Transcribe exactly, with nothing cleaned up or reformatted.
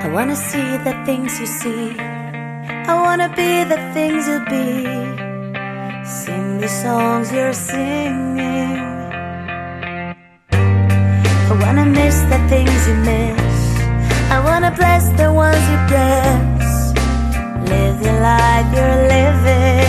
I wanna see the things you see. I wanna be the things you'll be. Sing the songs you're singing. I wanna miss the things you miss. I wanna bless the ones you bless. Live the life you're living.